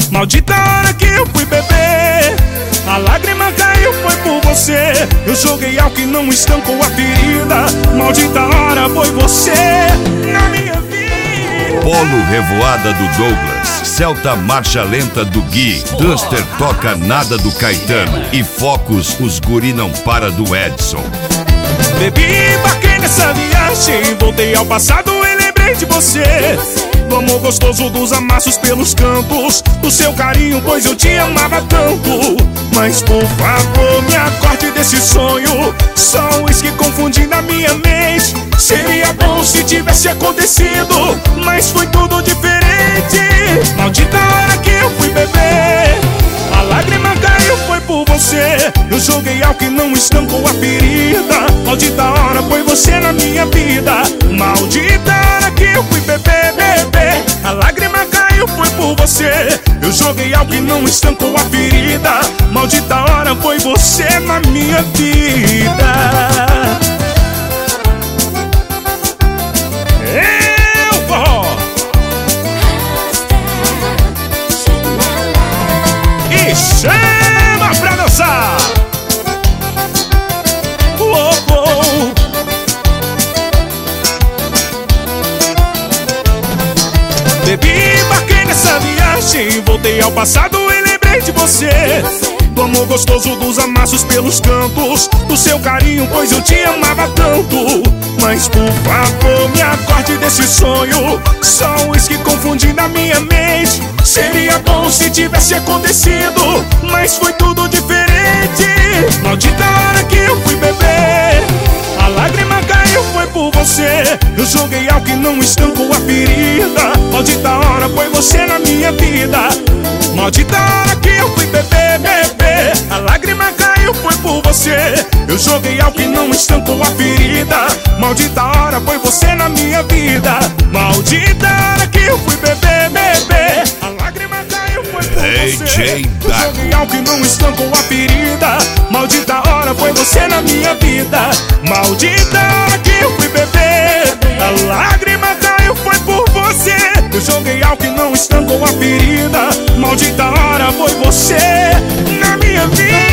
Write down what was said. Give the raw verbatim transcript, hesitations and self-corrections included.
Maldita hora que eu fui beber, a lágrima caiu, foi por você. Eu joguei álcool e não estancou a ferida. Maldita hora foi você na minha vida. Polo Revoada do Douglas, Celta Marcha Lenta do Gui, Duster Toca Nada do Caetano e Focus Os Guri Não Para do Edson. Bebi, embarquei nessa viagem, voltei ao passado e lembrei de você. Do amor gostoso dos amassos pelos cantos, do seu carinho, pois eu te amava tanto. Mas por favor me acorde desse sonho, só um que confundi na minha mente. Seria bom se tivesse acontecido, mas foi tudo diferente. Maldita hora que eu fui beber, a lágrima caiu, foi por você. Eu joguei álcool e não estancou a ferida. Maldita hora foi você na minha vida. Maldita hora que eu fui beber, beber, a lágrima caiu, foi por você. Eu joguei álcool e não estancou a ferida. Maldita hora foi você na minha vida. Eu vou e chama pra dançar. Oh, oh. Bebi, embarquei nessa viagem, voltei ao passado e lembrei de você. Do amor gostoso dos amassos pelos cantos, do seu carinho, pois eu te amava tanto. Mas por favor me acorde desse sonho, só um que confundi na minha mente. Seria bom se tivesse acontecido, mas foi tudo diferente. Maldita hora que eu fui beber, a lágrima caiu, foi por você. Eu joguei álcool e não estancou a ferida. Maldita hora foi você na minha vida. Maldita hora que eu fui beber, beber, a lágrima caiu, foi por você. Eu joguei álcool e não estancou a ferida. Maldita hora foi você na minha vida. Maldita hora que eu fui beber, beber, a lágrima caiu, foi por você. Eu joguei álcool e não estancou a ferida. Maldita hora foi você na minha vida. Maldita hora que eu fui beber, a lágrima caiu, foi por você. Eu joguei álcool e não estancou a ferida. Maldita hora foi você na minha vida.